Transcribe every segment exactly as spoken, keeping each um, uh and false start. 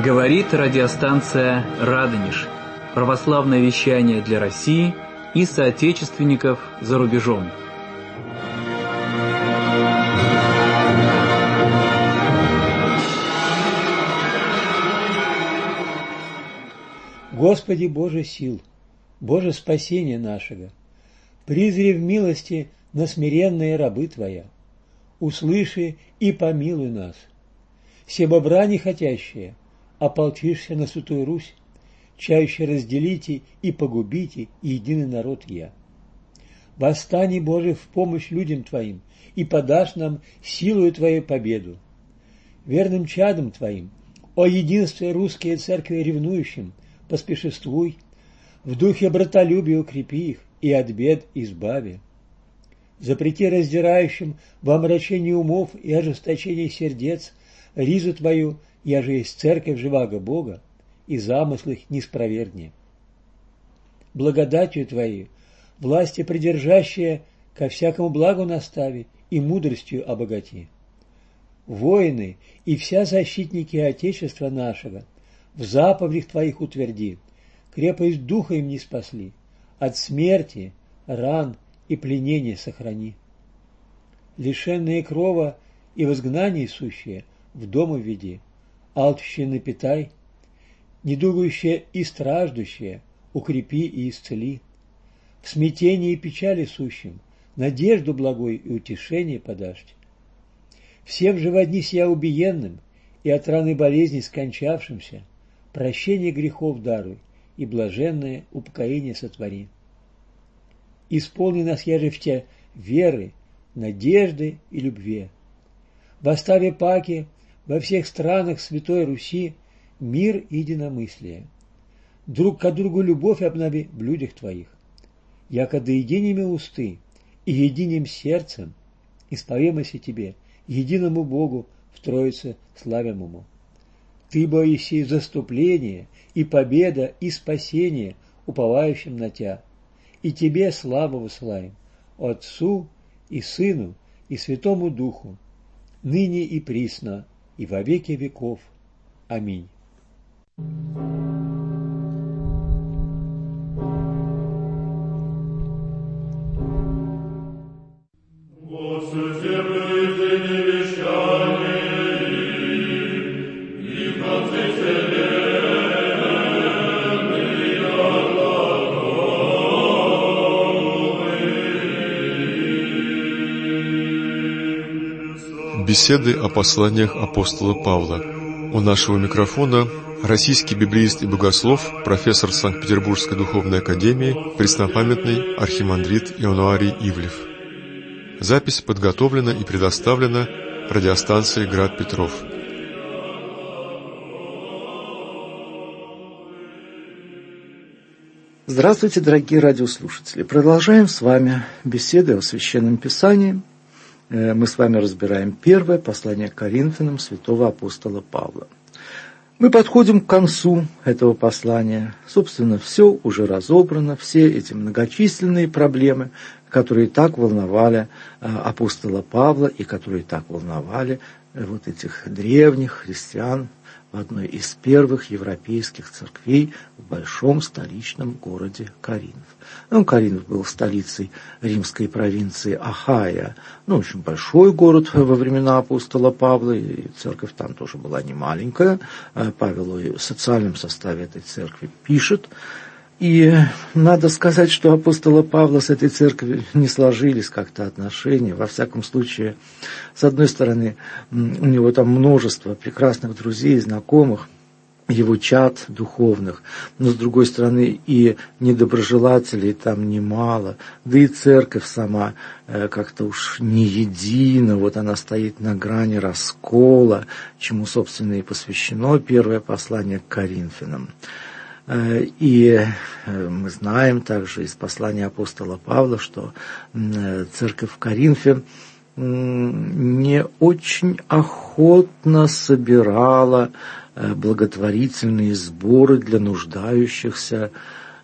Говорит радиостанция «Радонеж». Православное вещание для России и соотечественников за рубежом. Господи Боже сил, Боже спасения нашего, призри в милости на смиренные рабы Твоя, услыши и помилуй нас. Себо брани хотящие, ополчишься на Святую Русь, чаще разделите и погубите единый народ я. Восстань, Боже, в помощь людям Твоим, и подашь нам силою Твою победу. Верным чадом Твоим, о единстве русские церкви ревнующим, поспешествуй, в духе братолюбия укрепи их и от бед избави. Запрети раздирающим во омрачении умов и ожесточении сердец ризу Твою, я же есть церковь живаго Бога, и замыслы их не спровергни. Благодатью Твоей, власти придержащие, ко всякому благу настави и мудростью обогати. Воины и вся защитники Отечества нашего в заповедях Твоих утверди, крепость духа им не спасли, от смерти, ран и пленения сохрани. Лишенные крова и в изгнании сущие в дом введи, алчущие напитай, недугающие и страждущие укрепи и исцели. В смятении и печали сущим надежду благой и утешение подашь. Всем же во дни сия убиенным и от раны болезни скончавшимся прощение грехов даруй и блаженное упокоение сотвори. Исполни нас, я же в Те веры, надежды и любви. В оставе паки во всех странах Святой Руси мир и единомыслие. Друг к другу любовь обнови в людях Твоих. Яко да единими усты и единым сердцем исповемося Тебе, единому Богу в Троице славимому. Ты, бо еси заступление и победа и спасение уповающим на Тя, и Тебе славу высылаем, Отцу и Сыну и Святому Духу, ныне и присно, и во веки веков. Аминь. Беседы о посланиях апостола Павла. У нашего микрофона российский библеист и богослов, профессор Санкт-Петербургской духовной академии, преснопамятный архимандрит Иануарий Ивлев. Запись подготовлена и предоставлена радиостанцией «Град Петров». Здравствуйте, дорогие радиослушатели! Продолжаем с вами беседы о Священном Писании. Мы с вами разбираем первое послание к Коринфянам святого апостола Павла. Мы подходим к концу этого послания. Собственно, все уже разобрано, все эти многочисленные проблемы, которые так волновали апостола Павла и которые так волновали вот этих древних христиан в одной из первых европейских церквей в большом столичном городе Коринф. Ну, Коринф был столицей римской провинции Ахайя, ну, очень большой город во времена апостола Павла, и церковь там тоже была не маленькая. Павел о социальном составе этой церкви пишет. И надо сказать, что апостола Павла с этой церковью не сложились как-то отношения. Во всяком случае, с одной стороны, у него там множество прекрасных друзей, знакомых, его чад духовных, но с другой стороны и недоброжелателей там немало, да и церковь сама как-то уж не едина, вот она стоит на грани раскола, чему, собственно, и посвящено первое послание к Коринфянам. И мы знаем также из послания апостола Павла, что церковь в Коринфе не очень охотно собирала благотворительные сборы для нуждающихся,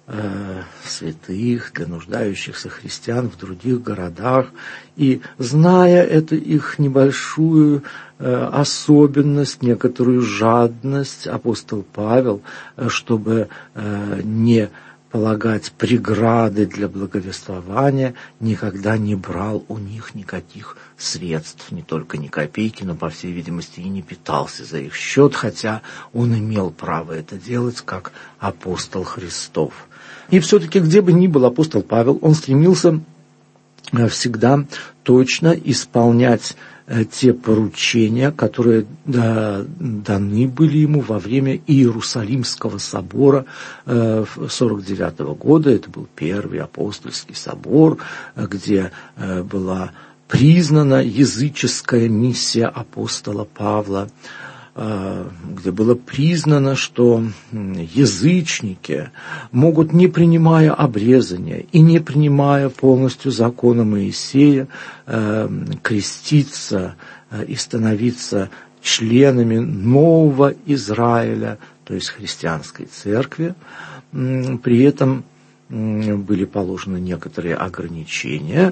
э, святых, для нуждающихся христиан в других городах. И зная эту их небольшую э, особенность, некоторую жадность, апостол Павел, э, чтобы э, не полагать преграды для благовествования, никогда не брал у них никаких средств, не только ни копейки, но, по всей видимости, и не питался за их счет, хотя он имел право это делать как апостол Христов. И все-таки, где бы ни был апостол Павел, он стремился всегда точно исполнять те поручения, которые да, даны были ему во время Иерусалимского собора э, сорок девятого года. Это был первый апостольский собор, где э, была признана языческая миссия апостола Павла, э, где было признано, что язычники могут, не принимая обрезания и не принимая полностью закона Моисея, э, креститься э, и становиться членами нового Израиля, то есть христианской церкви. При этом были положены некоторые ограничения.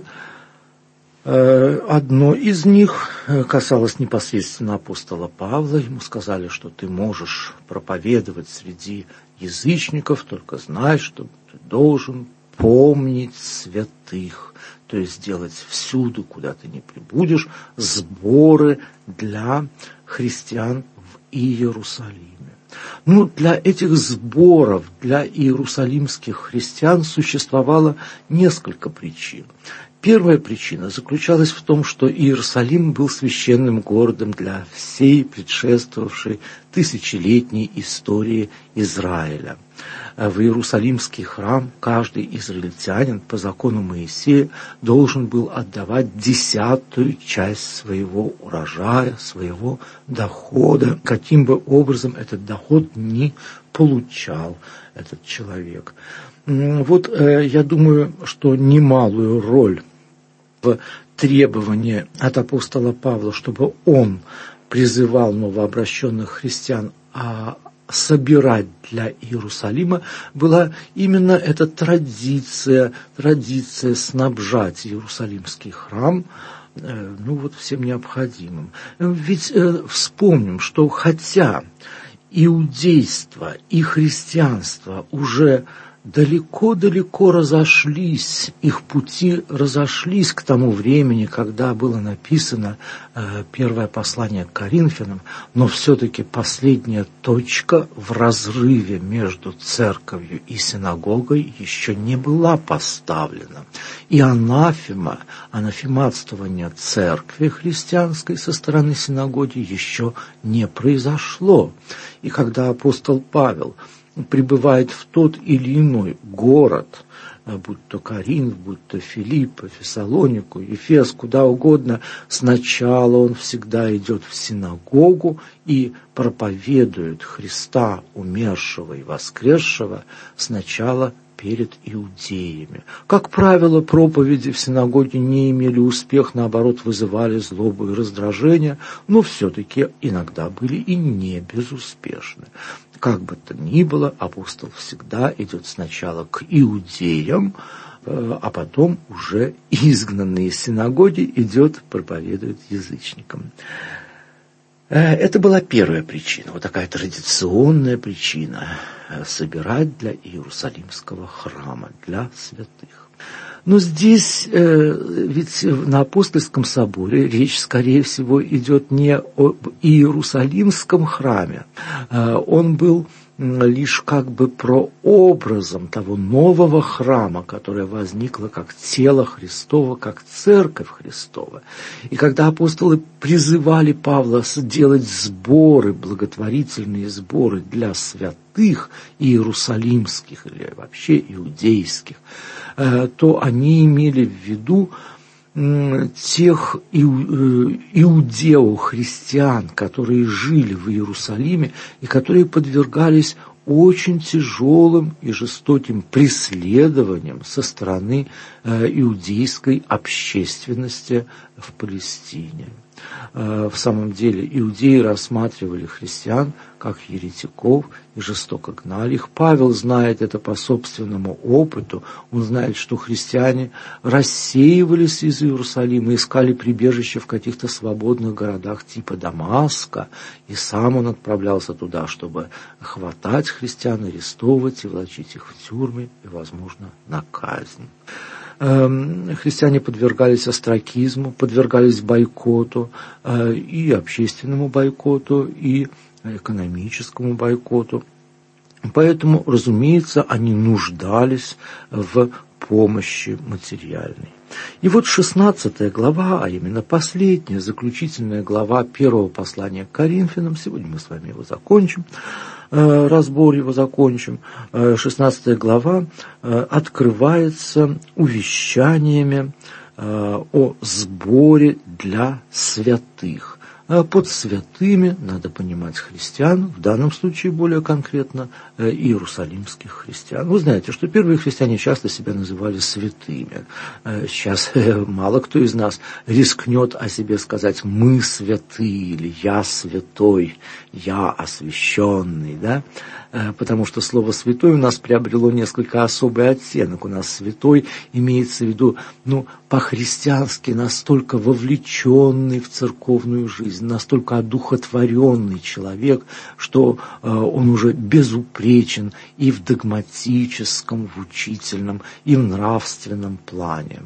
Одно из них касалось непосредственно апостола Павла. Ему сказали, что ты можешь проповедовать среди язычников, только знай, что ты должен помнить святых, то есть делать всюду, куда ты ни прибудешь, сборы для христиан в Иерусалиме. Ну, для этих сборов, для иерусалимских христиан существовало несколько причин. Первая причина заключалась в том, что Иерусалим был священным городом для всей предшествовавшей тысячелетней истории Израиля. В Иерусалимский храм каждый израильтянин по закону Моисея должен был отдавать десятую часть своего урожая, своего дохода, каким бы образом этот доход ни получал этот человек. Вот я думаю, что немалую роль в требовании от апостола Павла, чтобы он призывал новообращенных христиан а собирать для Иерусалима, была именно эта традиция, традиция снабжать Иерусалимский храм ну вот всем необходимым. Ведь э, вспомним, что хотя иудейство и христианство уже далеко-далеко разошлись, их пути разошлись к тому времени, когда было написано э, первое послание к Коринфянам, но все-таки последняя точка в разрыве между церковью и синагогой еще не была поставлена. И анафема, анафематствование церкви христианской со стороны синагоги еще не произошло. И когда апостол Павел прибывает в тот или иной город, будь то Коринф, будь то Филипп, Фессалонику, Ефес, куда угодно, сначала он всегда идет в синагогу и проповедует Христа, умершего и воскресшего, сначала перед иудеями. Как правило, проповеди в синагоге не имели успех, наоборот, вызывали злобу и раздражение, но все-таки иногда были и не безуспешны. Как бы то ни было, апостол всегда идет сначала к иудеям, а потом уже изгнанный из синагоги идет, проповедует язычникам. Это была первая причина, вот такая традиционная причина – собирать для Иерусалимского храма, для святых. Но здесь, ведь на апостольском соборе речь, скорее всего, идет не об Иерусалимском храме. Он был лишь как бы прообразом того нового храма, которое возникло как тело Христово, как церковь Христова. И когда апостолы призывали Павла делать сборы, благотворительные сборы для святых иерусалимских или вообще иудейских, то они имели в виду тех иудео-христиан, которые жили в Иерусалиме и которые подвергались очень тяжелым и жестоким преследованиям со стороны иудейской общественности в Палестине. В самом деле иудеи рассматривали христиан как еретиков и жестоко гнали их. Павел знает это по собственному опыту. Он знает, что христиане рассеивались из Иерусалима, искали прибежище в каких-то свободных городах типа Дамаска, и сам он отправлялся туда, чтобы хватать христиан, арестовывать и влачить их в тюрьмы и, возможно, на казнь. Христиане подвергались остракизму, подвергались бойкоту, и общественному бойкоту, и экономическому бойкоту. Поэтому, разумеется, они нуждались в помощи материальной. И вот шестнадцатая глава, а именно последняя, заключительная глава первого послания к Коринфянам, сегодня мы с вами его закончим, разбор его закончим, шестнадцатая глава открывается увещаниями о сборе для святых. Под святыми надо понимать христиан, в данном случае более конкретно иерусалимских христиан. Вы знаете, что первые христиане часто себя называли святыми. Сейчас мало кто из нас рискнет о себе сказать «мы святые» или «я святой», «я освященный», да? Потому что слово «святой» у нас приобрело несколько особый оттенок. У нас «святой» имеется в виду, ну, по-христиански настолько вовлеченный в церковную жизнь, настолько одухотворенный человек, что э, он уже безупречен и в догматическом, в учительном, и в нравственном плане.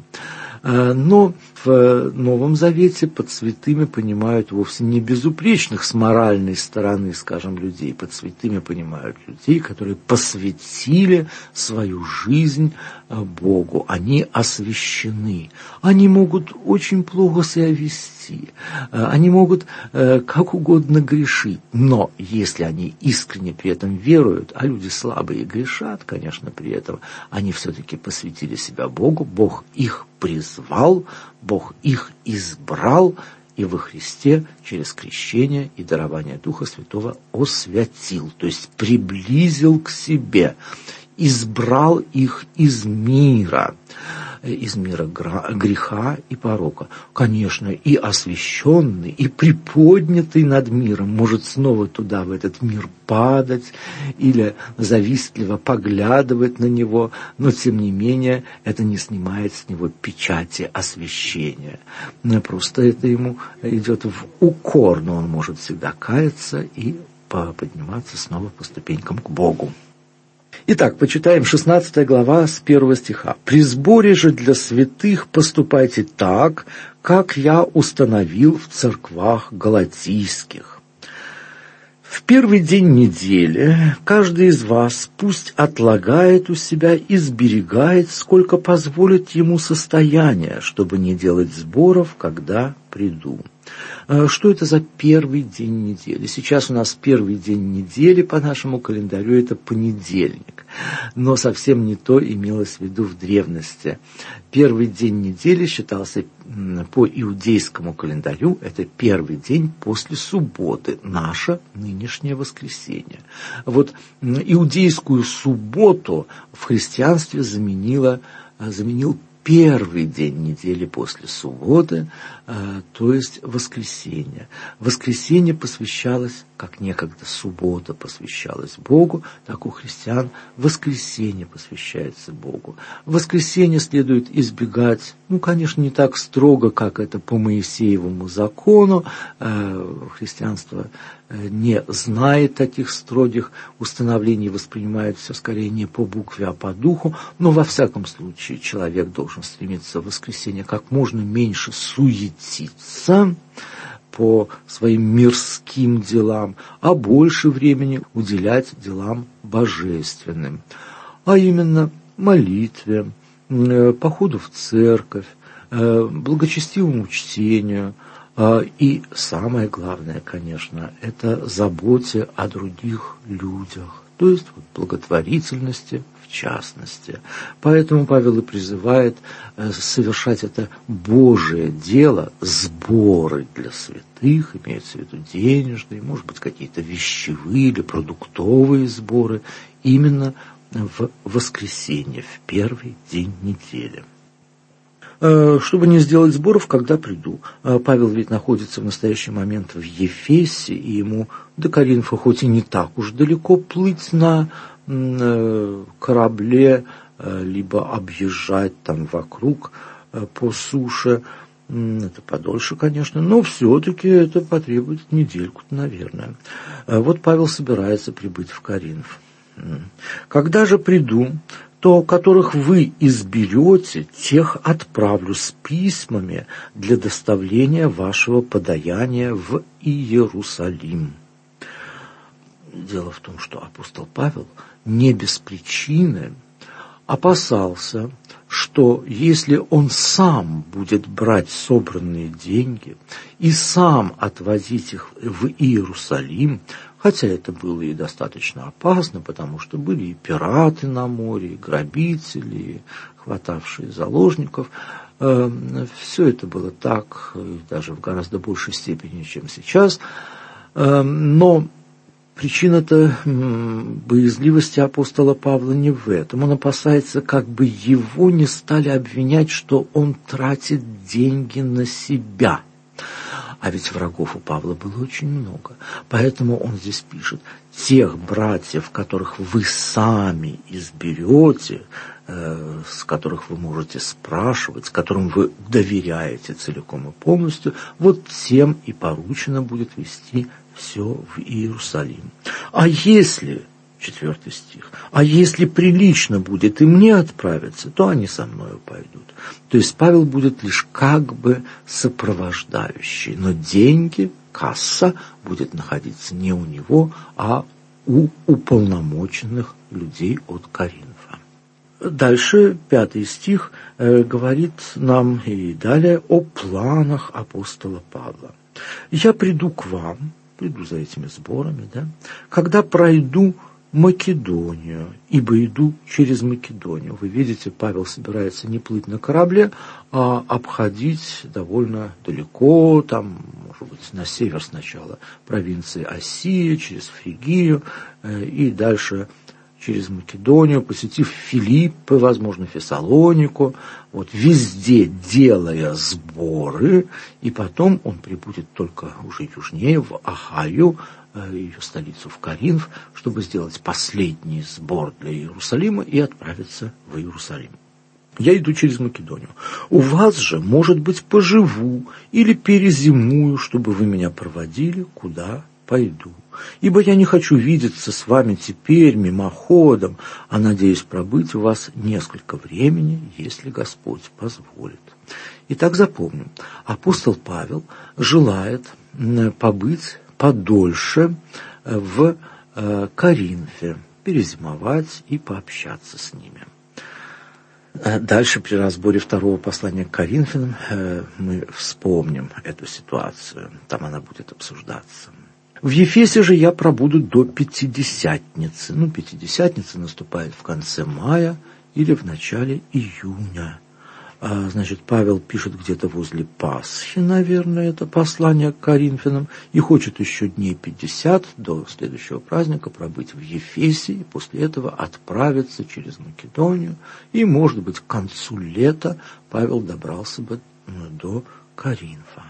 Но в Новом Завете под святыми понимают вовсе не безупречных с моральной стороны, скажем, людей. Под святыми понимают людей, которые посвятили свою жизнь Богу. Они освящены. Они могут очень плохо себя вести. Они могут как угодно грешить. Но если они искренне при этом веруют, а люди слабые грешат, конечно, при этом, они все-таки посвятили себя Богу, Бог их призвал, Бог их избрал и во Христе через крещение и дарование Духа Святого освятил, то есть приблизил к себе, избрал их из мира, из мира греха и порока. Конечно, и освященный, и приподнятый над миром может снова туда, в этот мир, падать или завистливо поглядывать на него, но, тем не менее, это не снимает с него печати освящения. Просто это ему идет в укор, но он может всегда каяться и подниматься снова по ступенькам к Богу. Итак, почитаем шестнадцатая глава с первого стиха. «При сборе же для святых поступайте так, как я установил в церквах галатийских. В первый день недели каждый из вас пусть отлагает у себя и сберегает, сколько позволит ему состояние, чтобы не делать сборов, когда приду». Что это за первый день недели? Сейчас у нас первый день недели по нашему календарю – это понедельник. Но совсем не то имелось в виду в древности. Первый день недели считался по иудейскому календарю, это первый день после субботы, наше нынешнее воскресенье. Вот иудейскую субботу в христианстве заменило, заменил первый день недели после субботы, то есть воскресенье. Воскресенье посвящалось, как некогда суббота посвящалась Богу, так у христиан воскресенье посвящается Богу. Воскресенье следует избегать, ну, конечно, не так строго, как это по Моисеевому закону. Христианство не знает таких строгих установлений, воспринимает все скорее не по букве, а по духу, но во всяком случае человек должен стремиться в воскресенье как можно меньше суетиться по своим мирским делам, а больше времени уделять делам божественным, а именно молитве, походу в церковь, благочестивому чтению. И самое главное, конечно, это заботе о других людях, то есть вот благотворительности в частности. Поэтому Павел и призывает совершать это Божие дело, сборы для святых, имеется в виду денежные, может быть, какие-то вещевые или продуктовые сборы, именно в воскресенье, в первый день недели. чтобы не сделать сборов, когда приду. Павел ведь находится в настоящий момент в Ефесе, и ему до Коринфа хоть и не так уж далеко плыть на корабле, либо объезжать там вокруг по суше. Это подольше, конечно, но все-таки это потребует недельку-то, наверное. Вот Павел собирается прибыть в Коринф. Когда же приду, то которых вы изберете, тех отправлю с письмами для доставления вашего подаяния в Иерусалим. Дело в том, что апостол Павел не без причины опасался, что если он сам будет брать собранные деньги и сам отвозить их в Иерусалим, хотя это было и достаточно опасно, потому что были и пираты на море, и грабители, и хватавшие заложников, э, все это было так, даже в гораздо большей степени, чем сейчас, э, но причина-то боязливости апостола Павла не в этом. Он опасается, как бы его не стали обвинять, что он тратит деньги на себя. А ведь врагов у Павла было очень много. Поэтому он здесь пишет: тех братьев, которых вы сами изберете, э, с которых вы можете спрашивать, с которым вы доверяете целиком и полностью, вот тем и поручено будет вести все в Иерусалим. А если, четвертый стих, а если прилично будет и мне отправиться, то они со мною пойдут. То есть Павел будет лишь как бы сопровождающий, но деньги, касса будет находиться не у него, а у уполномоченных людей от Коринфа. Дальше пятый стих э, говорит нам и далее о планах апостола Павла. «Я приду к вам», приду за этими сборами, да, когда пройду Македонию, ибо иду через Македонию. Вы видите, Павел собирается не плыть на корабле, а обходить довольно далеко, там, может быть, на север сначала провинции Осия, через Фригию э, и дальше через Македонию, посетив Филиппы, возможно, Фессалонику, вот везде делая сборы, и потом он прибудет только уже южнее, в Ахаю, ее столицу, в Коринф, чтобы сделать последний сбор для Иерусалима и отправиться в Иерусалим. Я иду через Македонию. У вас же, может быть, поживу или перезимую, чтобы вы меня проводили, куда пойду. Ибо я не хочу видеться с вами теперь мимоходом, а надеюсь пробыть у вас несколько времени, если Господь позволит. Итак, запомним, апостол Павел желает побыть подольше в Коринфе, перезимовать и пообщаться с ними. Дальше при разборе второго послания к Коринфянам мы вспомним эту ситуацию, там она будет обсуждаться. В Ефесе же я пробуду до Пятидесятницы. Ну, Пятидесятница наступает в конце мая или в начале июня. А, значит, Павел пишет где-то возле Пасхи, наверное, это послание к Коринфянам, и хочет еще дней пятьдесят до следующего праздника пробыть в Ефесе, и после этого отправиться через Македонию, и, может быть, к концу лета Павел добрался бы до Коринфа.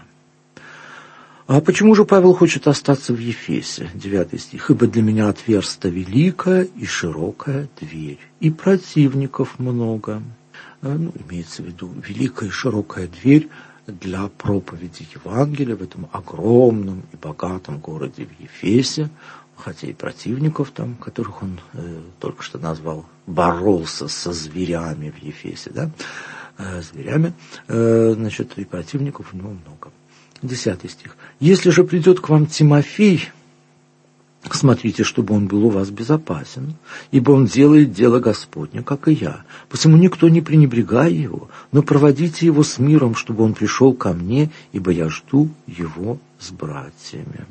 А почему же Павел хочет остаться в Ефесе? Девятый стих. «Ибо для меня отверста великая и широкая дверь, и противников много». Ну, имеется в виду великая и широкая дверь для проповеди Евангелия в этом огромном и богатом городе в Ефесе, хотя и противников там, которых он э, только что назвал, боролся со зверями в Ефесе, да, э, зверями, э, значит, и противников у него много. Десятый стих. «Если же придет к вам Тимофей, смотрите, чтобы он был у вас безопасен, ибо он делает дело Господне, как и я. Посему никто не пренебрегай его, но проводите его с миром, чтобы он пришел ко мне, ибо я жду его с братьями».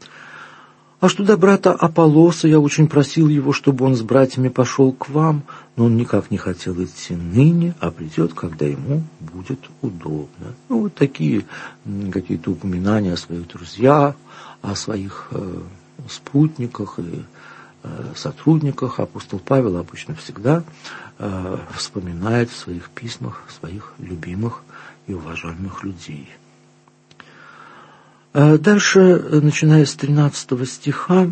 А что до брата Аполлоса, я очень просил его, чтобы он с братьями пошел к вам, но он никак не хотел идти ныне, а придет, когда ему будет удобно. Ну, вот такие какие-то упоминания о своих друзьях, о своих э, спутниках и э, сотрудниках. Апостол Павел обычно всегда э, вспоминает в своих письмах своих любимых и уважаемых людей. Дальше, начиная с тринадцатого стиха,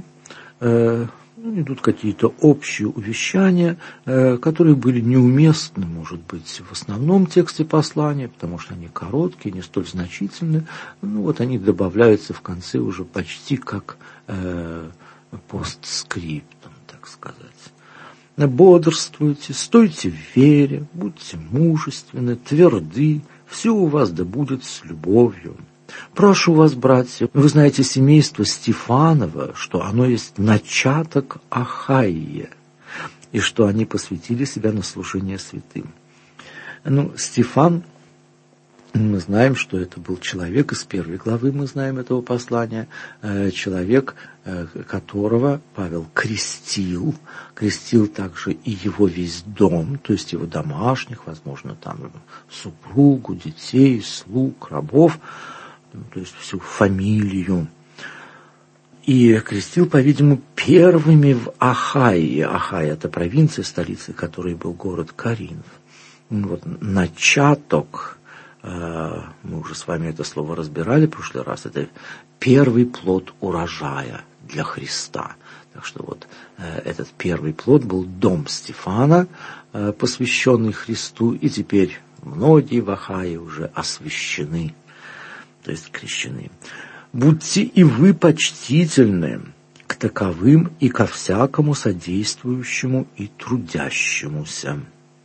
идут какие-то общие увещания, которые были неуместны, может быть, в основном тексте послания, потому что они короткие, не столь значительны. Ну вот они добавляются в конце уже почти как э, постскриптум, так сказать. Бодрствуйте, стойте в вере, будьте мужественны, тверды, все у вас да будет с любовью. Прошу вас, братья, вы знаете семейство Стефанова, что оно есть начаток Ахайи, и что они посвятили себя на служение святым. Ну, Стефан, мы знаем, что это был человек, из первой главы мы знаем этого послания, человек, которого Павел крестил, крестил также и его весь дом, то есть его домашних, возможно, там супругу, детей, слуг, рабов, то есть всю фамилию. И крестил, по-видимому, первыми в Ахайе. Ахайя – это провинция, столицей которой был город Коринф. Вот, начаток, мы уже с вами это слово разбирали в прошлый раз, это первый плод урожая для Христа. Так что вот этот первый плод был дом Стефана, посвященный Христу, и теперь многие в Ахайе уже освящены, то есть крещены. Будьте и вы почтительны к таковым и ко всякому содействующему и трудящемуся.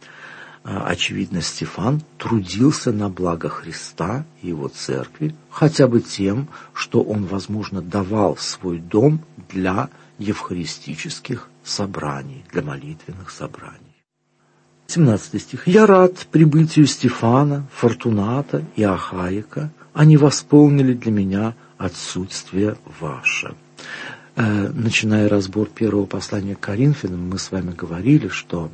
Очевидно, Стефан трудился на благо Христа и его церкви, хотя бы тем, что он, возможно, давал свой дом для евхаристических собраний, для молитвенных собраний. семнадцатый стих. «Я рад прибытию Стефана, Фортуната и Ахаика. Они восполнили для меня отсутствие ваше». Э, начиная разбор первого послания к Коринфянам, мы с вами говорили, что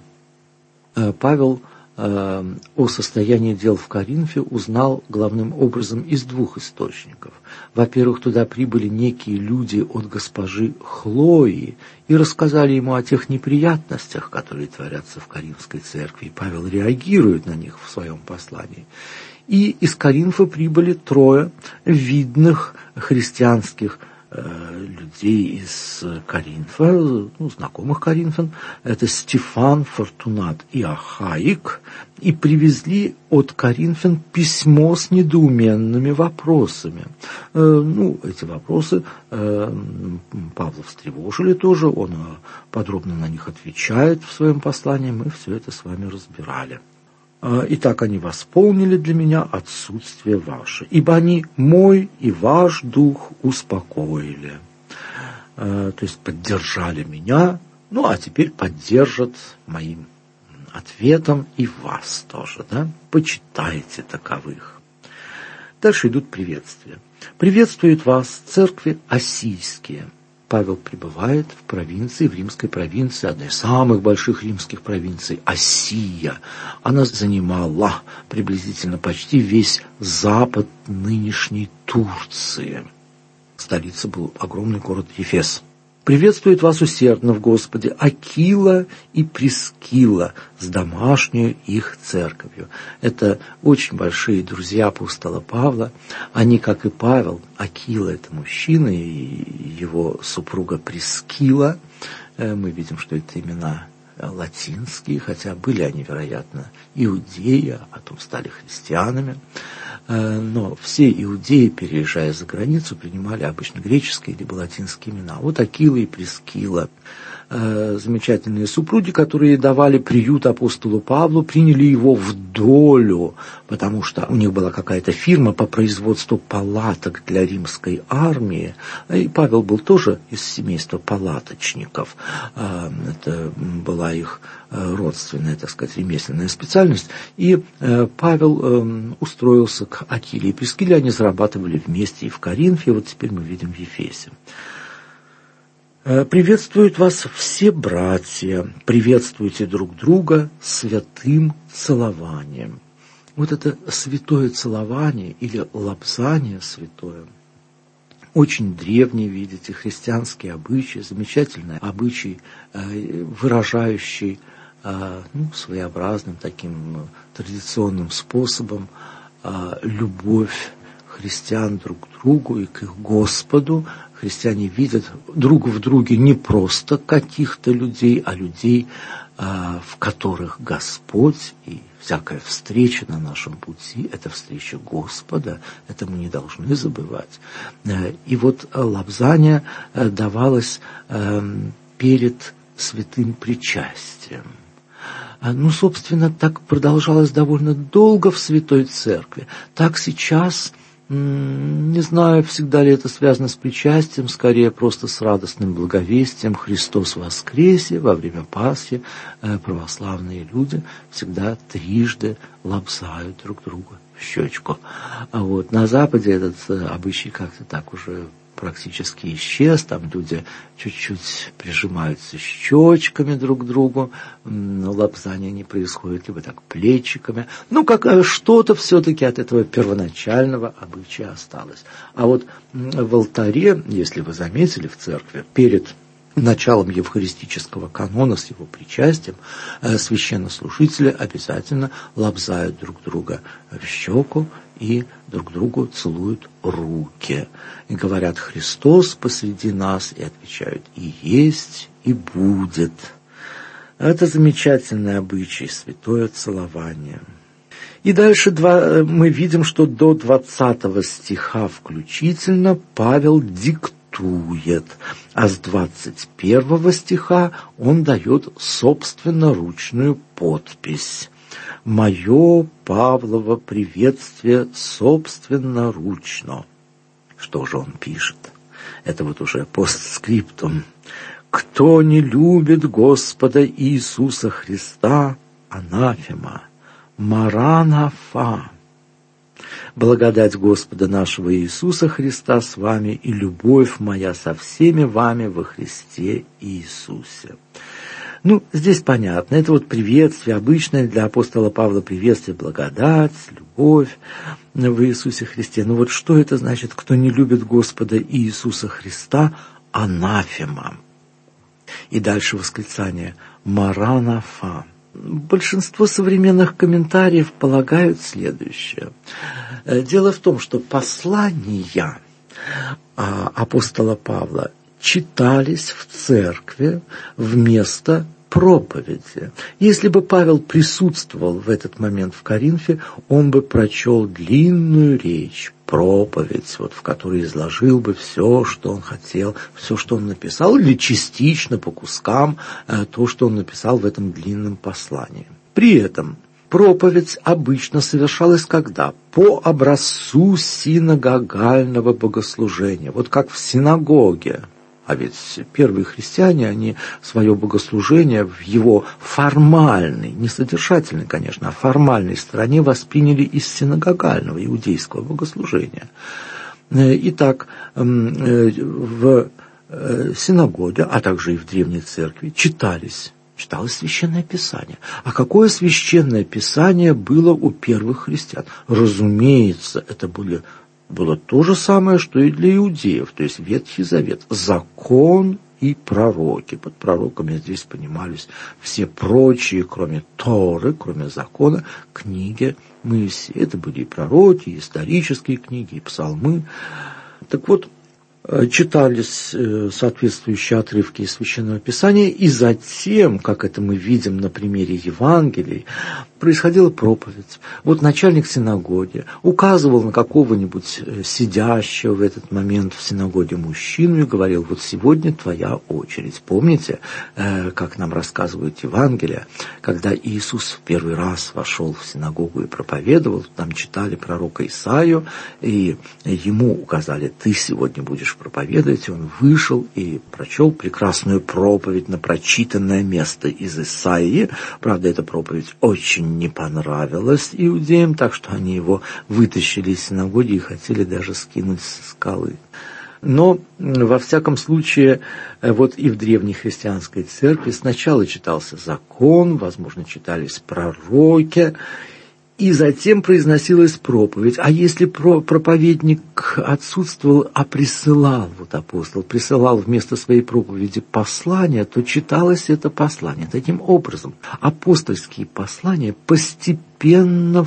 э, Павел э, о состоянии дел в Коринфе узнал главным образом из двух источников. Во-первых, туда прибыли некие люди от госпожи Хлои и рассказали ему о тех неприятностях, которые творятся в Коринфской церкви, и Павел реагирует на них в своем послании. И из Коринфа прибыли трое видных христианских э, людей из Коринфа, ну, знакомых коринфян. Это Стефан, Фортунат и Ахаик. И привезли от коринфян письмо с недоуменными вопросами. Э, ну, эти вопросы э, Павла встревожили тоже, он подробно на них отвечает в своем послании, мы все это с вами разбирали. «Итак, они восполнили для меня отсутствие ваше, ибо они мой и ваш дух успокоили». То есть поддержали меня, ну а теперь поддержат моим ответом и вас тоже, да? Почитайте таковых. Дальше идут приветствия. «Приветствуют вас церкви ассийские». Павел пребывает в провинции, в римской провинции, одной из самых больших римских провинций, Ассия. Она занимала приблизительно почти весь запад нынешней Турции. Столица был огромный город Ефес. «Приветствует вас усердно в Господе Акила и Прискила с домашнюю их церковью». Это очень большие друзья апостола Павла. Они, как и Павел, Акила – это мужчина, и его супруга Прискила. Мы видим, что это имена латинские, хотя были они, вероятно, иудеи, а потом стали христианами. Но все иудеи, переезжая за границу, принимали обычно греческие либо латинские имена. Вот Акила и Прискила, замечательные супруги, которые давали приют апостолу Павлу, приняли его в долю, потому что у них была какая-то фирма по производству палаток для римской армии, и Павел был тоже из семейства палаточников. Это была их родственная, так сказать, ремесленная специальность, и Павел устроился к Акиле и Прискиле, они зарабатывали вместе и в Коринфе, вот теперь мы видим в Ефесе. «Приветствуют вас все братья, приветствуйте друг друга святым целованием». Вот это святое целование или лапзание святое, очень древний, видите, христианский обычай, замечательный обычай, выражающий ну, своеобразным таким традиционным способом любовь христиан друг к другу и к их Господу. Христиане видят друг в друге не просто каких-то людей, а людей, в которых Господь, и всякая встреча на нашем пути – это встреча Господа, это мы не должны забывать. И вот лобзание давалось перед святым причастием. Ну, собственно, так продолжалось довольно долго в Святой Церкви. Так сейчас, не знаю, всегда ли это связано с причастием, скорее просто с радостным благовестием «Христос воскресе». Во время Пасхи православные люди всегда трижды лобзают друг друга в щечку. А вот на Западе этот обычай как-то так уже практически исчез, там люди чуть-чуть прижимаются щечками друг к другу, но лобзание не происходит, либо так плечиками. Ну, как что-то все-таки от этого первоначального обычая осталось. А вот в алтаре, если вы заметили в церкви, перед началом евхаристического канона с его причастием священнослужители обязательно лобзают друг друга в щеку и друг другу целуют руки. И говорят «Христос посреди нас», и отвечают «И есть, и будет». Это замечательный обычай, святое целование. И дальше два, мы видим, что до двадцатого стиха включительно Павел диктует, а с двадцать первого стиха он дает собственноручную подпись. «Мое Павлово приветствие собственноручно». Что же он пишет? Это вот уже постскриптум. «Кто не любит Господа Иисуса Христа, анафема, маранафа. Благодать Господа нашего Иисуса Христа с вами и любовь моя со всеми вами во Христе Иисусе». Ну, здесь понятно, это вот приветствие, обычное для апостола Павла приветствие, благодать, любовь в Иисусе Христе. Но вот что это значит, кто не любит Господа Иисуса Христа, анафема. И дальше восклицание маранафа. Большинство современных комментариев полагают следующее. Дело в том, что послания апостола Павла читались в церкви вместо проповеди. Если бы Павел присутствовал в этот момент в Коринфе, он бы прочел длинную речь, проповедь, вот, в которой изложил бы все, что он хотел, все, что он написал, или частично по кускам то, что он написал в этом длинном послании. При этом проповедь обычно совершалась когда? По образцу синагогального богослужения. Вот как в синагоге. А ведь первые христиане, они свое богослужение в его формальной, не содержательной, конечно, а формальной стороне восприняли из синагогального иудейского богослужения. Итак, в синагоге, а также и в Древней Церкви читались, читалось Священное Писание. А какое Священное Писание было у первых христиан? Разумеется, это были было то же самое, что и для иудеев, то есть Ветхий Завет, закон и пророки. Под пророками здесь понимались все прочие, кроме Торы, кроме закона, книги Моисея. Это были и пророки, и исторические книги, и псалмы. Так вот, читались соответствующие отрывки из Священного Писания, и затем, как это мы видим на примере Евангелий, происходила проповедь. Вот начальник синагоги указывал на какого-нибудь сидящего в этот момент в синагоге мужчину и говорил: вот сегодня твоя очередь. Помните, как нам рассказывают Евангелия, когда Иисус в первый раз вошел в синагогу и проповедовал, там читали пророка Исаию, и ему указали: ты сегодня будешь проповедовать. И он вышел и прочел прекрасную проповедь на прочитанное место из Исаии. Правда, эта проповедь очень не понравилась иудеям, так что они его вытащили из синагоги и хотели даже скинуть со скалы. Но, во всяком случае, вот и в древней христианской церкви сначала читался закон, возможно, читались пророки, и затем произносилась проповедь. А если проповедник отсутствовал, а присылал, вот апостол присылал вместо своей проповеди послание, то читалось это послание. Таким образом, апостольские послания постепенно входят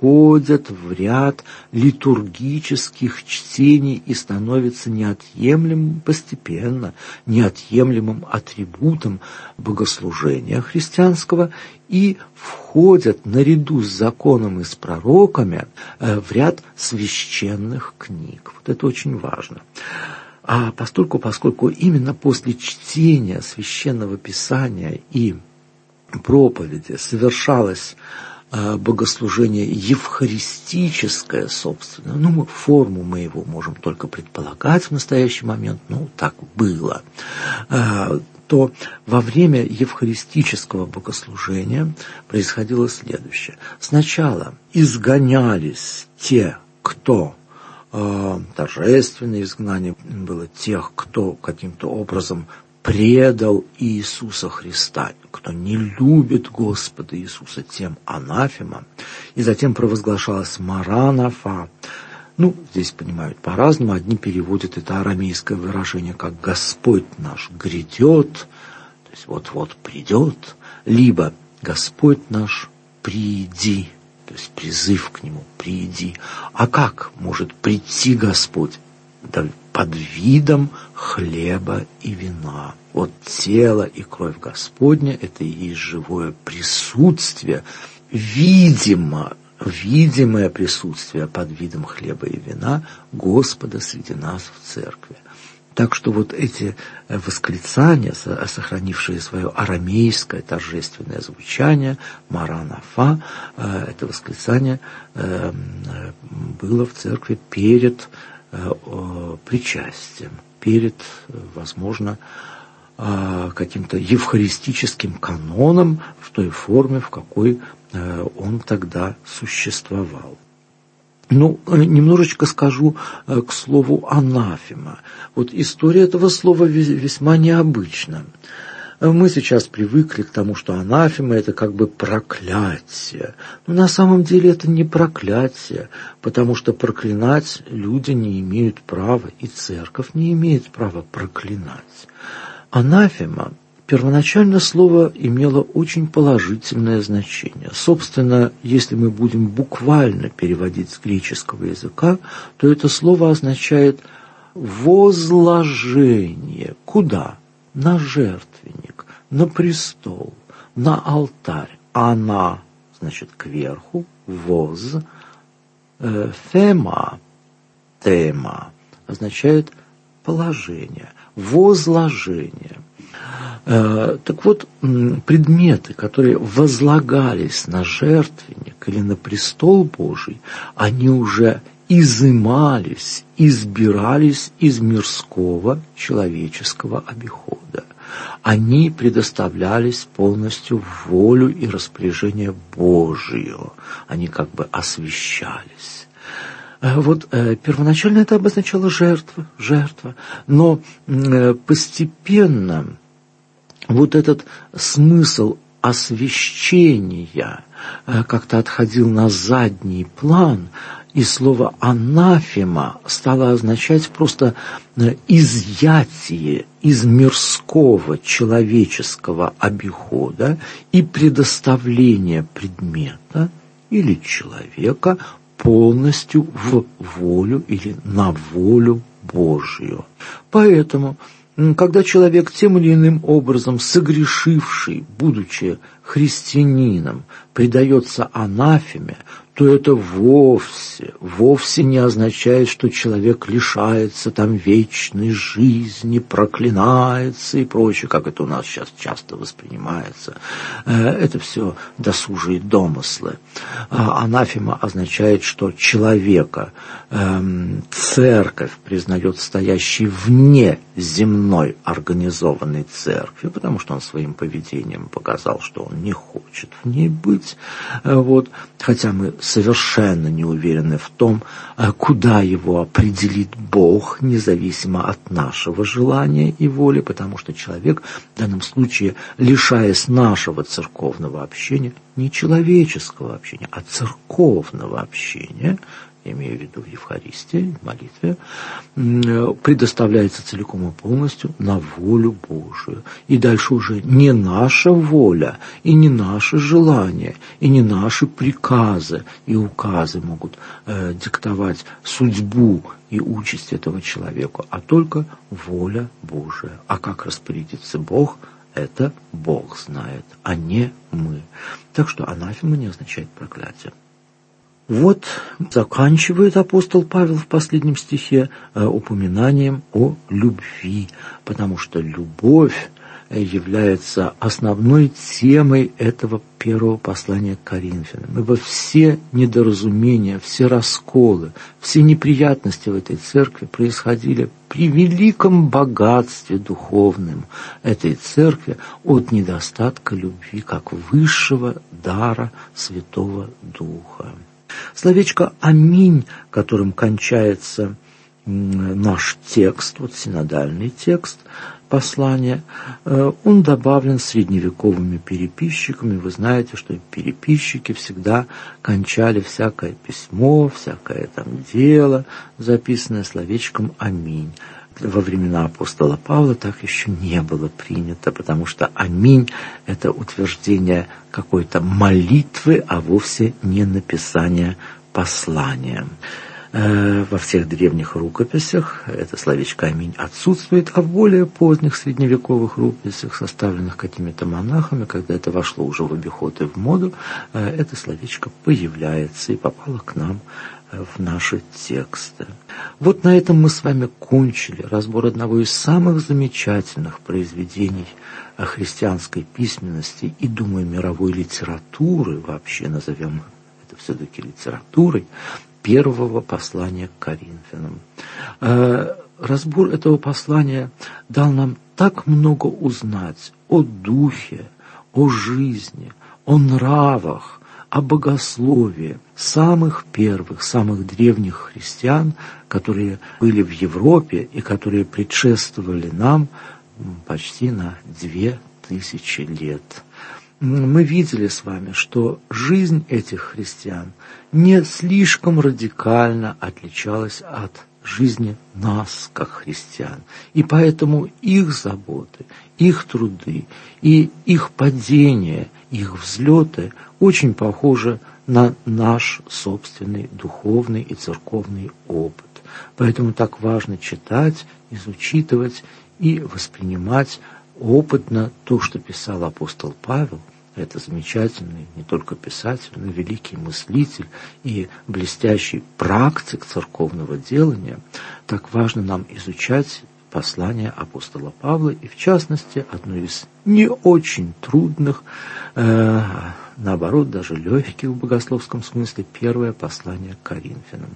входят в ряд литургических чтений и становятся неотъемлемым постепенно, неотъемлемым атрибутом богослужения христианского и входят наряду с законом и с пророками в ряд священных книг. Вот это очень важно. А поскольку, поскольку именно после чтения Священного Писания и проповеди совершалось э, богослужение евхаристическое, собственно, ну, мы, форму мы его можем только предполагать в настоящий момент, ну, так было, э, то во время евхаристического богослужения происходило следующее. Сначала изгонялись те, кто торжественное изгнание было тех, кто каким-то образом предал Иисуса Христа, кто не любит Господа Иисуса, тем анафема. И затем провозглашалась маранафа. Ну, здесь понимают по-разному. Одни переводят это арамейское выражение как «Господь наш грядет», то есть вот-вот придет, либо «Господь наш приди». То есть призыв к Нему, приди. А как может прийти Господь? Да под видом хлеба и вина. Вот тело и кровь Господня – это и есть живое присутствие, видимо, видимое присутствие под видом хлеба и вина Господа среди нас в церкви. Так что вот эти восклицания, сохранившие свое арамейское торжественное звучание, маранафа, это восклицание было в церкви перед причастием, перед, возможно, каким-то евхаристическим каноном в той форме, в какой он тогда существовал. Ну, немножечко скажу к слову анафема. Вот история этого слова весьма необычна. Мы сейчас привыкли к тому, что анафема – это как бы проклятие. Но на самом деле это не проклятие, потому что проклинать люди не имеют права, и церковь не имеет права проклинать. Анафема – первоначально слово имело очень положительное значение. Собственно, если мы будем буквально переводить с греческого языка, то это слово означает «возложение». Куда? На жертвенник, на престол, на алтарь. Ана, значит, кверху, воз, э, тема, тема, означает положение, возложение. Так вот, предметы, которые возлагались на жертвенник или на престол Божий, они уже изымались, избирались из мирского человеческого обихода. Они предоставлялись полностью в волю и распоряжение Божие. Они как бы освящались. Вот э, первоначально это обозначало жертва, жертва, но э, постепенно вот этот смысл освящения э, как-то отходил на задний план, и слово анафема стало означать просто э, изъятие из мирского человеческого обихода и предоставление предмета или человека полностью в волю или на волю Божию. Поэтому, когда человек тем или иным образом согрешивший, будучи христианином, предается анафеме, то это вовсе, вовсе не означает, что человек лишается там вечной жизни, проклинается и прочее, как это у нас сейчас часто воспринимается. Это все досужие домыслы. Анафема означает, что человека церковь признает стоящей вне земной организованной церкви, потому что он своим поведением показал, что он не хочет в ней быть. Вот. Хотя мы совершенно не уверены в том, куда его определит Бог, независимо от нашего желания и воли, потому что человек в данном случае, лишаясь нашего церковного общения, не человеческого общения, а церковного общения, я имею в виду в Евхаристии, в молитве, предоставляется целиком и полностью на волю Божию. И дальше уже не наша воля, и не наши желания, и не наши приказы и указы могут э, диктовать судьбу и участь этого человека, а только воля Божия. А как распорядится Бог, это Бог знает, а не мы. Так что анафема не означает проклятие. Вот заканчивает апостол Павел в последнем стихе э, упоминанием о любви, потому что любовь является основной темой этого первого послания к Коринфянам. Ибо все недоразумения, все расколы, все неприятности в этой церкви происходили при великом богатстве духовном этой церкви от недостатка любви, как высшего дара Святого Духа. Словечко «Аминь», которым кончается наш текст, вот синодальный текст послания, он добавлен средневековыми переписчиками. Вы знаете, что переписчики всегда кончали всякое письмо, всякое там дело, записанное словечком «Аминь». Во времена апостола Павла так еще не было принято, потому что «Аминь» — это утверждение какой-то молитвы, а вовсе не написание послания. Во всех древних рукописях это словечко «Аминь» отсутствует, а в более поздних средневековых рукописях, составленных какими-то монахами, когда это вошло уже в обиход и в моду, это словечко появляется и попало к нам в наши тексты. Вот на этом мы с вами кончили разбор одного из самых замечательных произведений христианской письменности и, думаю, мировой литературы, вообще назовем это все-таки литературой, первого послания к Коринфянам. Разбор этого послания дал нам так много узнать о духе, о жизни, о нравах, о богословии самых первых, самых древних христиан, которые были в Европе и которые предшествовали нам почти на две тысячи лет. Мы видели с вами, что жизнь этих христиан не слишком радикально отличалась от жизни нас, как христиан. И поэтому их заботы, их труды и их падения, их взлеты очень похожи на наш собственный духовный и церковный опыт. Поэтому так важно читать, изучитывать и воспринимать опытно то, что писал апостол Павел. Это замечательный не только писатель, но и великий мыслитель и блестящий практик церковного делания. Так важно нам изучать послание апостола Павла, и в частности, одно из не очень трудных, э, наоборот, даже легких в богословском смысле, первое послание к Коринфянам.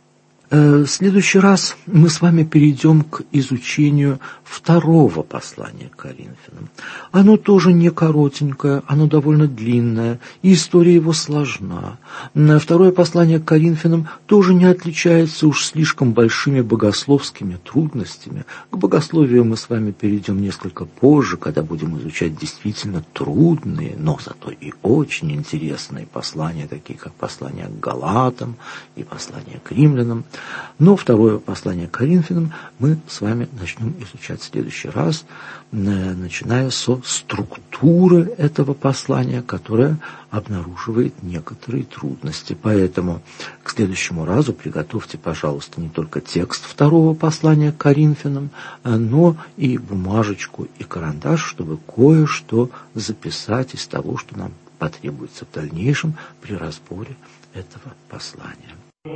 В следующий раз мы с вами перейдем к изучению второго послания к Коринфянам. Оно тоже не коротенькое, оно довольно длинное, и история его сложна. Второе послание к Коринфянам тоже не отличается уж слишком большими богословскими трудностями. К богословию мы с вами перейдем несколько позже, когда будем изучать действительно трудные, но зато и очень интересные послания, такие как послание к Галатам и послание к Римлянам. Но второе послание к Коринфянам мы с вами начнем изучать в следующий раз, начиная со структуры этого послания, которая обнаруживает некоторые трудности. Поэтому к следующему разу приготовьте, пожалуйста, не только текст второго послания к Коринфянам, но и бумажечку и карандаш, чтобы кое-что записать из того, что нам потребуется в дальнейшем при разборе этого послания.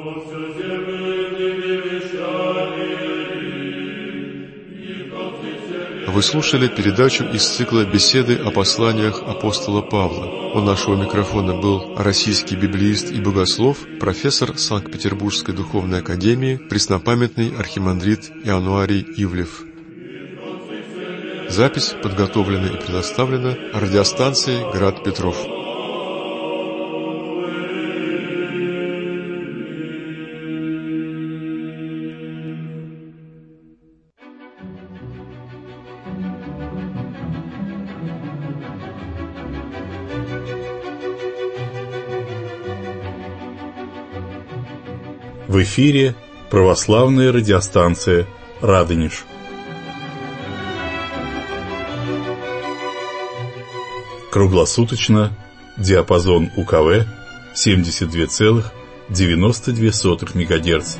Вы слушали передачу из цикла «Беседы о посланиях апостола Павла». У нашего микрофона был российский библеист и богослов, профессор Санкт-Петербургской духовной академии, преснопамятный архимандрит Иануарий Ивлев. Запись подготовлена и предоставлена радиостанцией «Град Петров». В эфире православная радиостанция «Радонеж». Круглосуточно диапазон У Ка В семьдесят два целых девяносто две сотых мегагерца.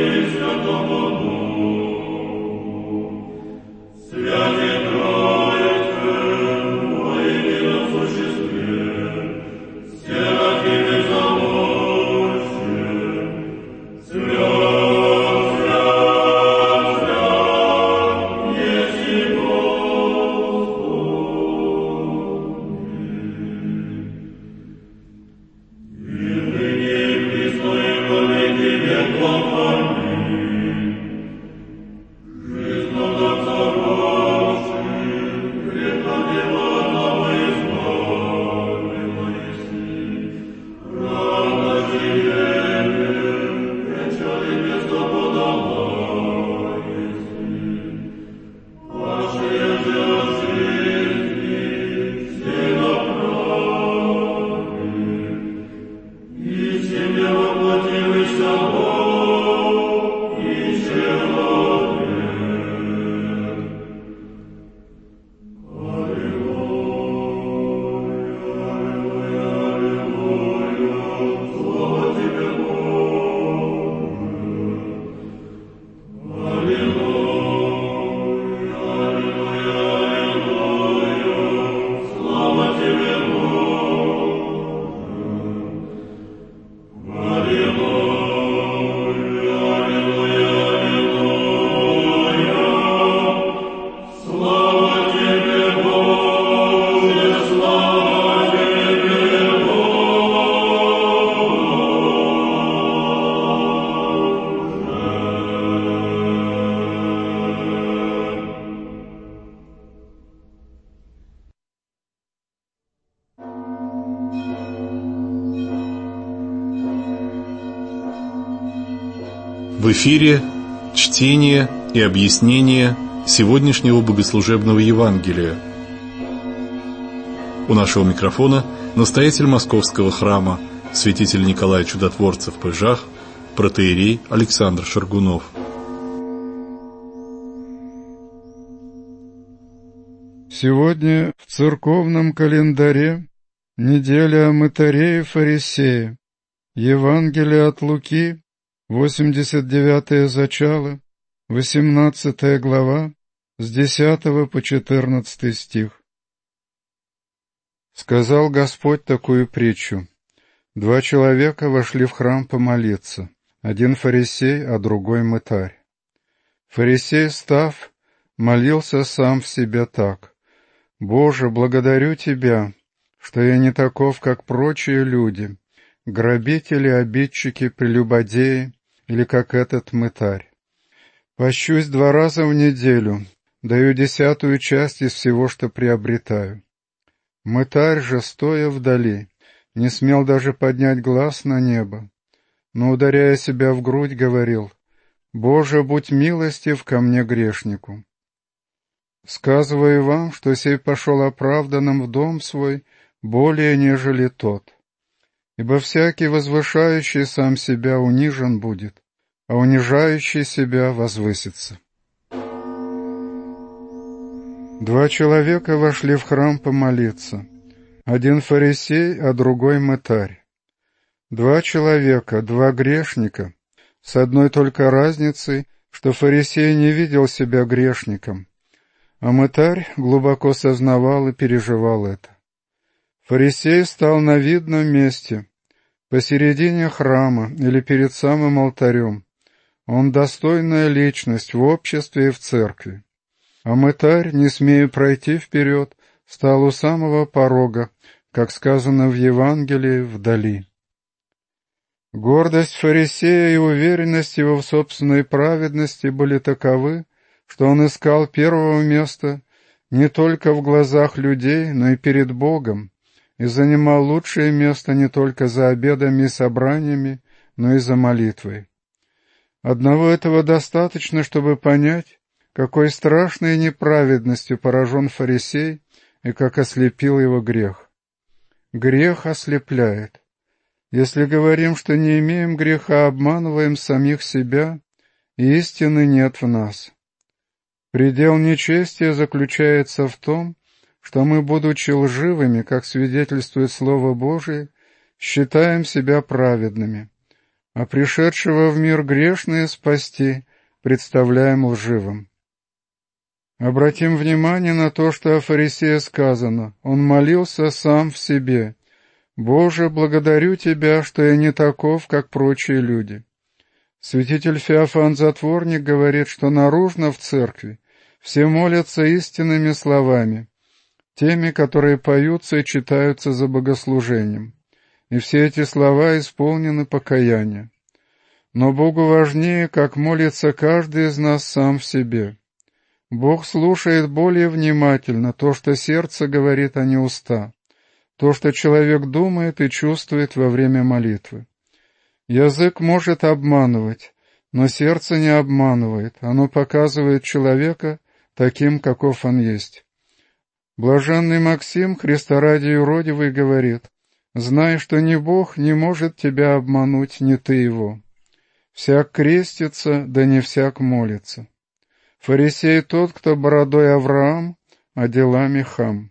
Святый Трое, В эфире чтение и объяснение сегодняшнего богослужебного Евангелия. У нашего микрофона настоятель Московского храма, святитель Николай Чудотворцев Пыжах, протоиерей Александр Шаргунов. Сегодня в церковном календаре неделя мытарей и фарисея. Евангелие от Луки, восемьдесят девятое зачало, восемнадцатая глава, с десятого по четырнадцатый стих. Сказал Господь такую притчу. Два человека вошли в храм помолиться, один фарисей, а другой мытарь. Фарисей, став, молился сам в себе так: «Боже, благодарю Тебя, что я не таков, как прочие люди, грабители, обидчики, прелюбодеи, или как этот мытарь. Пощусь два раза в неделю, даю десятую часть из всего, что приобретаю». Мытарь же, стоя вдали, не смел даже поднять глаз на небо, но, ударяя себя в грудь, говорил: «Боже, будь милостив ко мне, грешнику». Сказываю вам, что сей пошел оправданным в дом свой более, нежели тот. Ибо всякий, возвышающий сам себя, унижен будет, а унижающий себя возвысится. Два человека вошли в храм помолиться. Один фарисей, а другой мытарь. Два человека, два грешника, с одной только разницей, что фарисей не видел себя грешником, а мытарь глубоко сознавал и переживал это. Фарисей стал на видном месте, посередине храма или перед самым алтарем. Он достойная личность в обществе и в церкви. А мытарь, не смея пройти вперед, стал у самого порога, как сказано в Евангелии, вдали. Гордость фарисея и уверенность его в собственной праведности были таковы, что он искал первого места не только в глазах людей, но и перед Богом, и занимал лучшее место не только за обедами и собраниями, но и за молитвой. Одного этого достаточно, чтобы понять, какой страшной неправедностью поражен фарисей и как ослепил его грех. Грех ослепляет. Если говорим, что не имеем греха, обманываем самих себя, и истины нет в нас. Предел нечестия заключается в том, что мы, будучи лживыми, как свидетельствует Слово Божие, считаем себя праведными, а пришедшего в мир грешное спасти представляем лживым. Обратим внимание на то, что о фарисее сказано. Он молился сам в себе: «Боже, благодарю Тебя, что я не таков, как прочие люди». Святитель Феофан Затворник говорит, что наружно в церкви все молятся истинными словами, теми, которые поются и читаются за богослужением, и все эти слова исполнены покаяния. Но Богу важнее, как молится каждый из нас сам в себе. Бог слушает более внимательно то, что сердце говорит, а не уста, то, что человек думает и чувствует во время молитвы. Язык может обманывать, но сердце не обманывает, оно показывает человека таким, каков он есть. Блаженный Максим, Христа ради юродивый, говорит: «Знай, что ни Бог не может тебя обмануть, ни ты его. Всяк крестится, да не всяк молится. Фарисей тот, кто бородой Авраам, а делами Хам».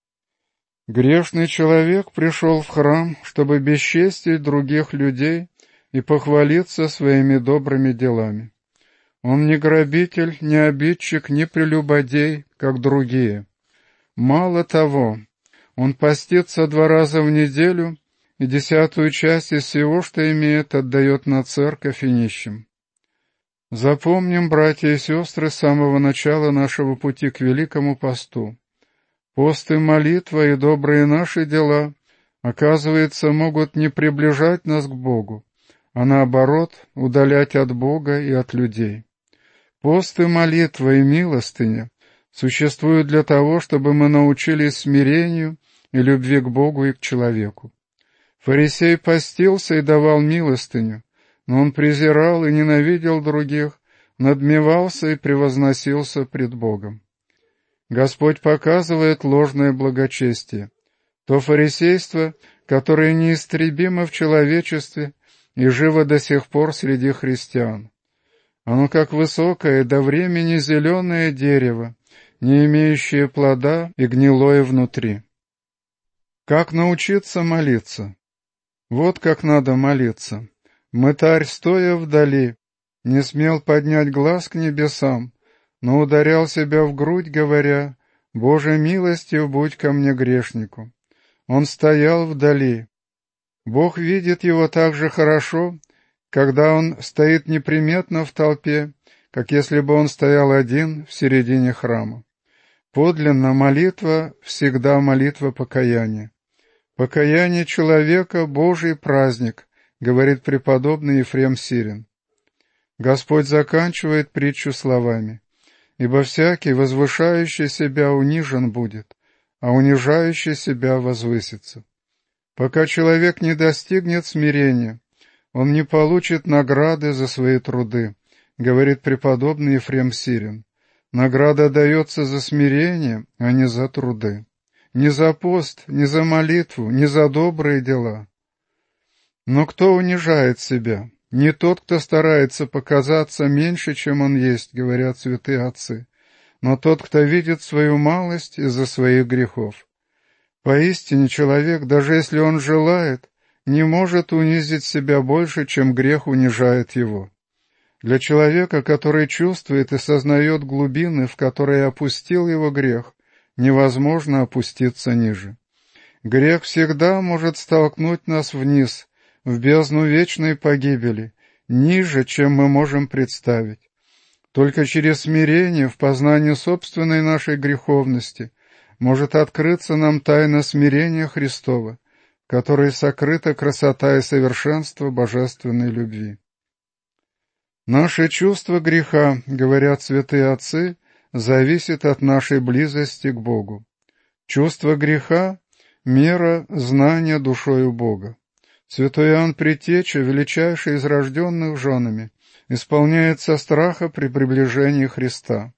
Грешный человек пришел в храм, чтобы бесчестить других людей и похвалиться своими добрыми делами. Он не грабитель, не обидчик, не прелюбодей, как другие. Мало того, он постится два раза в неделю и десятую часть из всего, что имеет, отдает на церковь и нищим. Запомним, братья и сестры, с самого начала нашего пути к Великому посту. Пост и молитва и добрые наши дела, оказывается, могут не приближать нас к Богу, а наоборот, удалять от Бога и от людей. Пост и молитва и милостыня существуют для того, чтобы мы научились смирению и любви к Богу и к человеку. Фарисей постился и давал милостыню, но он презирал и ненавидел других, надмевался и превозносился пред Богом. Господь показывает ложное благочестие, то фарисейство, которое неистребимо в человечестве и живо до сих пор среди христиан. Оно как высокое до времени зеленое дерево, не имеющее плода и гнилое внутри. Как научиться молиться? Вот как надо молиться. Мытарь, стоя вдали, не смел поднять глаз к небесам, но ударял себя в грудь, говоря: «Боже, милостив будь ко мне грешнику». Он стоял вдали. Бог видит его так же хорошо, когда он стоит неприметно в толпе, как если бы он стоял один в середине храма. Подлинно молитва всегда молитва покаяния. «Покаяние человека — Божий праздник», говорит преподобный Ефрем Сирин. Господь заканчивает притчу словами: «Ибо всякий, возвышающий себя, унижен будет, а унижающий себя возвысится». Пока человек не достигнет смирения, он не получит награды за свои труды, говорит преподобный Ефрем Сирин. Награда дается за смирение, а не за труды. Не за пост, не за молитву, не за добрые дела. Но кто унижает себя? Не тот, кто старается показаться меньше, чем он есть, говорят святые отцы, но тот, кто видит свою малость из-за своих грехов. Поистине человек, даже если он желает, не может унизить себя больше, чем грех унижает его. Для человека, который чувствует и сознает глубины, в которые опустил его грех, невозможно опуститься ниже. Грех всегда может столкнуть нас вниз, в бездну вечной погибели, ниже, чем мы можем представить. Только через смирение в познании собственной нашей греховности может открыться нам тайна смирения Христова, в которой сокрыта красота и совершенство божественной любви. Наше чувство греха, говорят святые отцы, зависит от нашей близости к Богу. Чувство греха — мера знания душою Бога. Святой Иоанн Предтеча, величайший из рожденных женами, исполняется страха при приближении Христа.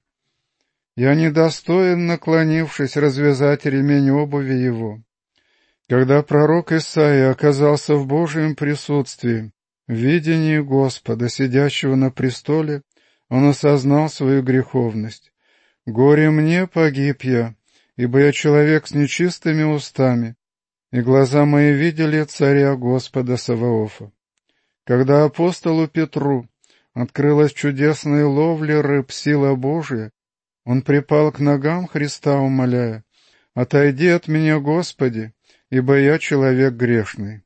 «Я недостоин, наклонившись, развязать ремень обуви его». Когда пророк Исаия оказался в Божьем присутствии, в видении Господа, сидящего на престоле, он осознал свою греховность. «Горе мне, погиб я, ибо я человек с нечистыми устами, и глаза мои видели царя Господа Саваофа». Когда апостолу Петру открылась чудесная ловля рыб сила Божия, он припал к ногам Христа, умоляя: «Отойди от меня, Господи, ибо я человек грешный».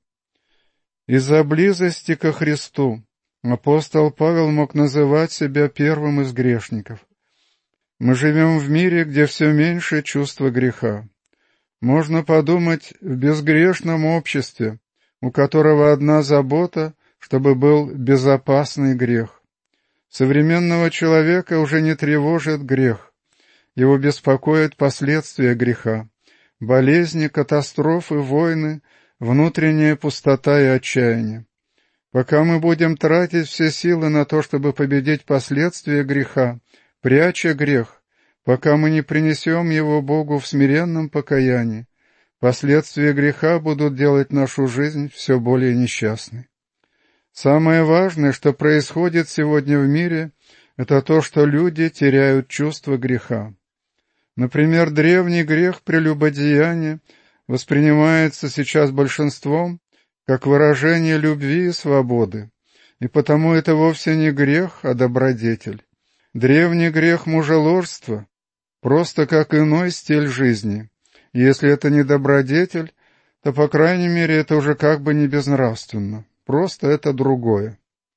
Из-за близости ко Христу апостол Павел мог называть себя первым из грешников. Мы живем в мире, где все меньше чувства греха. Можно подумать, в безгрешном обществе, у которого одна забота, чтобы был безопасный грех. Современного человека уже не тревожит грех. Его беспокоят последствия греха, болезни, катастрофы, войны, внутренняя пустота и отчаяние. Пока мы будем тратить все силы на то, чтобы победить последствия греха, пряча грех, пока мы не принесем его Богу в смиренном покаянии, последствия греха будут делать нашу жизнь все более несчастной. Самое важное, что происходит сегодня в мире, это то, что люди теряют чувство греха. Например, древний грех прелюбодеяния воспринимается сейчас большинством как выражение любви и свободы, и потому это вовсе не грех, а добродетель. Древний грех мужеложства просто как иной стиль жизни. Если это не добродетель, то, по крайней мере, это уже как бы не безнравственно. Просто это другое.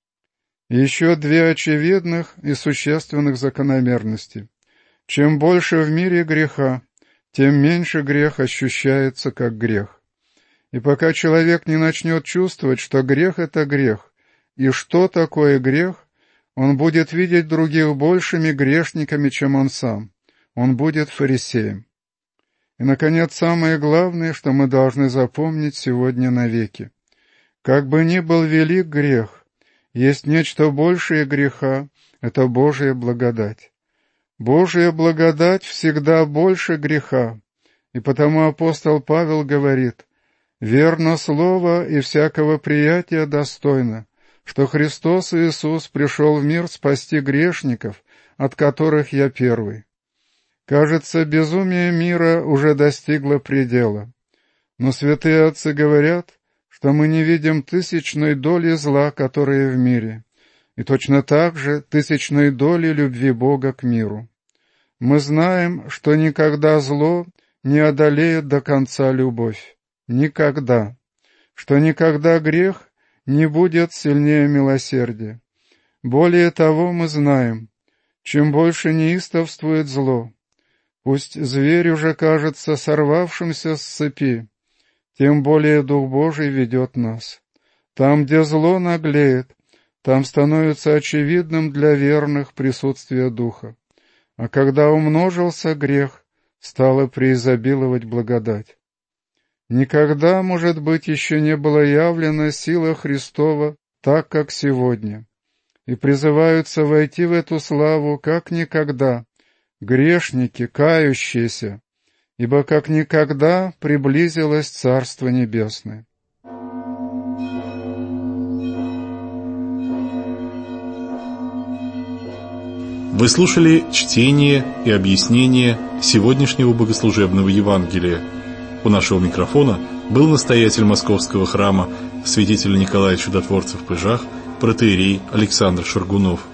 Еще две очевидных и существенных закономерности. Чем больше в мире греха, тем меньше грех ощущается как грех. И пока человек не начнет чувствовать, что грех — это грех, и что такое грех, он будет видеть других большими грешниками, чем он сам. Он будет фарисеем. И, наконец, самое главное, что мы должны запомнить сегодня навеки. Как бы ни был велик грех, есть нечто большее греха, это Божья благодать. Божья благодать всегда больше греха, и потому апостол Павел говорит: «Верно слово и всякого приятия достойно, что Христос Иисус пришел в мир спасти грешников, от которых я первый». Кажется, безумие мира уже достигло предела. Но святые отцы говорят, что мы не видим тысячной доли зла, которое в мире, и точно так же тысячной доли любви Бога к миру. Мы знаем, что никогда зло не одолеет до конца любовь. Никогда. Что никогда грех не будет сильнее милосердия. Более того, мы знаем, чем больше неистовствует зло, пусть зверь уже кажется сорвавшимся с цепи, тем более Дух Божий ведет нас. Там, где зло наглеет, там становится очевидным для верных присутствие Духа. А когда умножился грех, стала преизобиловать благодать. Никогда, может быть, еще не была явлена сила Христова так, как сегодня, и призываются войти в эту славу как никогда грешники, кающиеся, ибо как никогда приблизилось Царство Небесное. Вы слушали чтение и объяснение сегодняшнего богослужебного Евангелия. У нашего микрофона был настоятель Московского храма святитель Николай Чудотворцев в Пыжах, протоиерей Александр Шаргунов.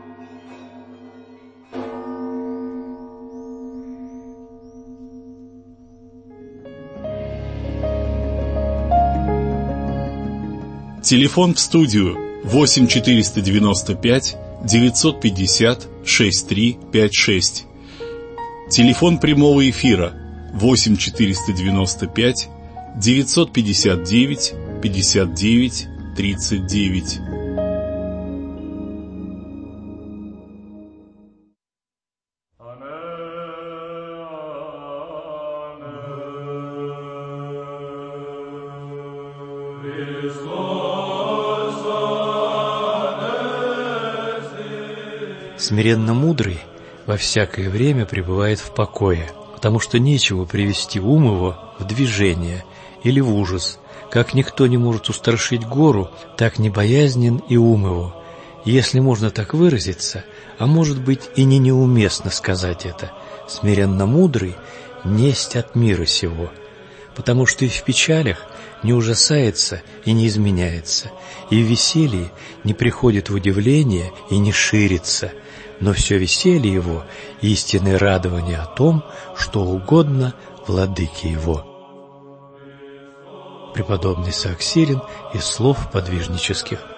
Телефон в студию восемь четыреста девяносто пять девятьсот пятьдесят шестьдесят три пятьдесят шесть. Телефон прямого эфира восемь четыреста девяносто пять девятьсот пятьдесят девять пятьдесят девять тридцать девять. Смиренно мудрый во всякое время пребывает в покое, потому что нечего привести ум его в движение или в ужас. Как никто не может устрашить гору, так не боязнен и ум его. Если можно так выразиться, а может быть и не неуместно сказать это, смиренно мудрый несть от мира сего, потому что и в печалях не ужасается и не изменяется, и в веселье не приходит в удивление и не ширится, но все веселье его — истинное радование о том, что угодно владыке его. Преподобный Сааксирин из слов подвижнических.